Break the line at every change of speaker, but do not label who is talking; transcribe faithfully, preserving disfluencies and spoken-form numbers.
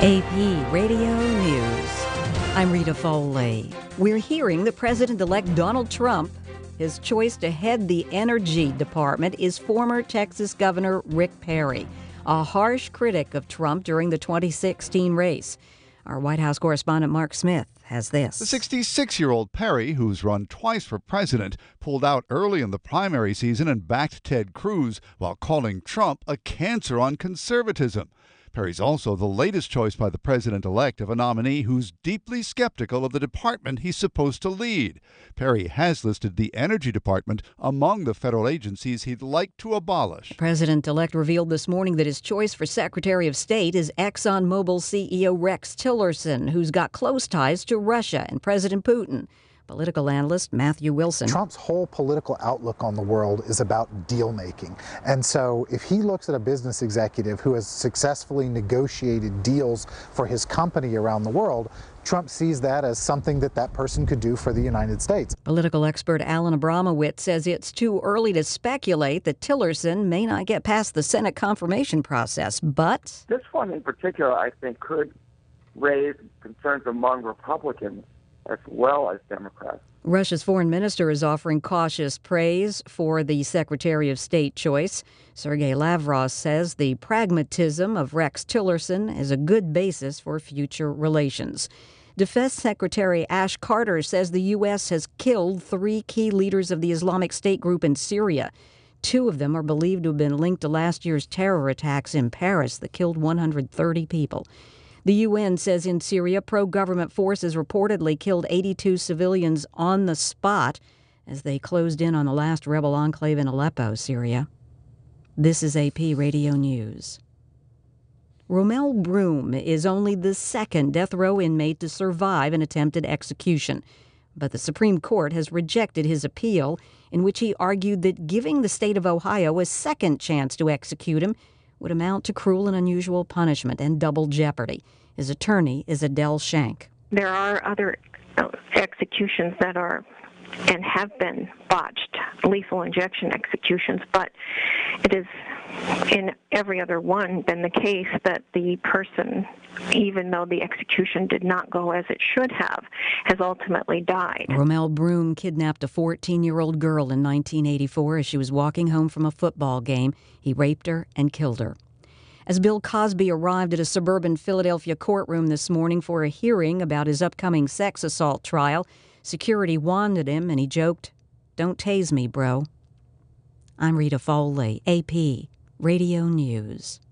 A P Radio News. I'm Rita Foley. We're hearing that President-elect Donald Trump, his choice to head the Energy Department is former Texas Governor Rick Perry, a harsh critic of Trump during the twenty sixteen race. Our White House correspondent Mark Smith has this.
The sixty-six-year-old Perry, who's run twice for president, pulled out early in the primary season and backed Ted Cruz while calling Trump a cancer on conservatism. Perry's also the latest choice by the president-elect of a nominee who's deeply skeptical of the department he's supposed to lead. Perry has listed the Energy Department among the federal agencies he'd like to abolish.
President-elect revealed this morning that his choice for Secretary of State is ExxonMobil C E O Rex Tillerson, who's got close ties to Russia and President Putin. Political analyst Matthew Wilson.
Trump's whole political outlook on the world is about deal-making. And so if he looks at a business executive who has successfully negotiated deals for his company around the world, Trump sees that as something that that person could do for the United States.
Political expert Alan Abramowitz says it's too early to speculate that Tillerson may not get past the Senate confirmation process, but...
This one in particular, I think, could raise concerns among Republicans as well as Democrats.
Russia's foreign minister is offering cautious praise for the Secretary of State choice. Sergei Lavrov says the pragmatism of Rex Tillerson is a good basis for future relations. Defense Secretary Ash Carter says the U S has killed three key leaders of the Islamic State group in Syria. Two of them are believed to have been linked to last year's terror attacks in Paris that killed one hundred thirty people. The U N says in Syria, pro-government forces reportedly killed eighty-two civilians on the spot as they closed in on the last rebel enclave in Aleppo, Syria. This is A P Radio News. Romel Broom is only the second death row inmate to survive an attempted execution. But the Supreme Court has rejected his appeal, in which he argued that giving the state of Ohio a second chance to execute him would amount to cruel and unusual punishment and double jeopardy. His attorney is Adele Shank.
There are other executions that are and have been botched, lethal injection executions, but it is in every other one been the case that the person, even though the execution did not go as it should have, has ultimately died.
Romel Broom kidnapped a fourteen-year-old girl in nineteen eighty-four as she was walking home from a football game. He raped her and killed her. As Bill Cosby arrived at a suburban Philadelphia courtroom this morning for a hearing about his upcoming sex assault trial, security wanded him and he joked, "Don't tase me, bro." I'm Rita Foley, A P Radio News.